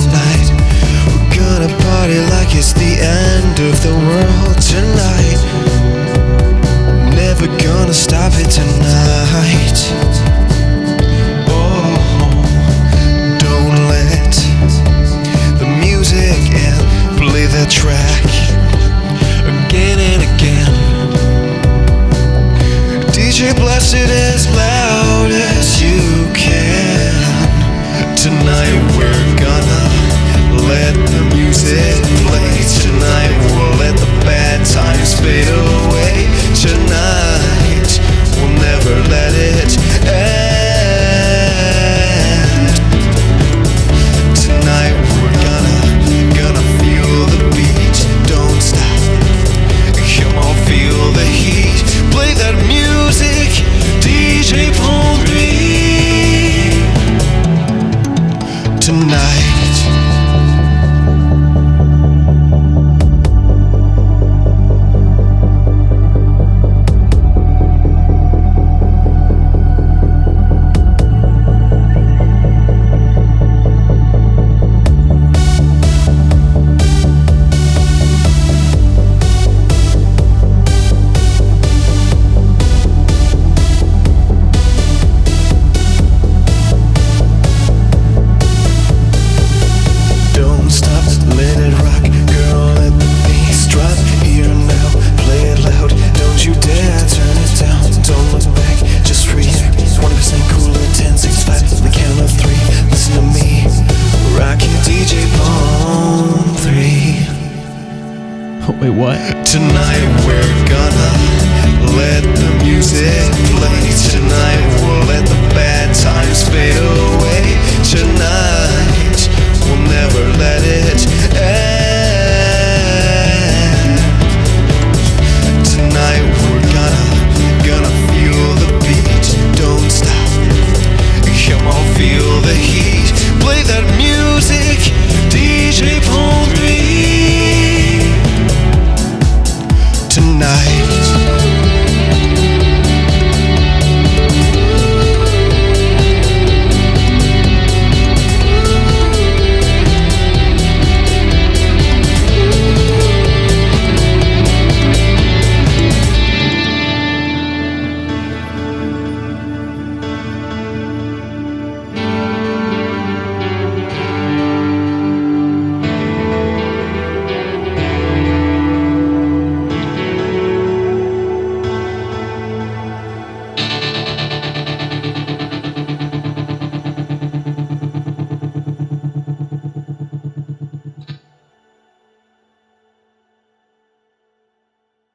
tonight. We're gonna party like it's the end of the world tonight. Never gonna stop it tonight. Oh, don't let the music in. Play that track again and again. DJ, blast it as loud as you can. Tonight we're gonna let the music play. Tonight we'll let the bad times fade away. Tonight we'll never let it end. Tonight we're gonna feel the beat. Don't stop. Come on, feel the heat. Play that music, DJ Palm 3. Tonight. Wait, what? Tonight we're gonna let the music play. Tonight we'll let the bad times fade away. Tonight we'll never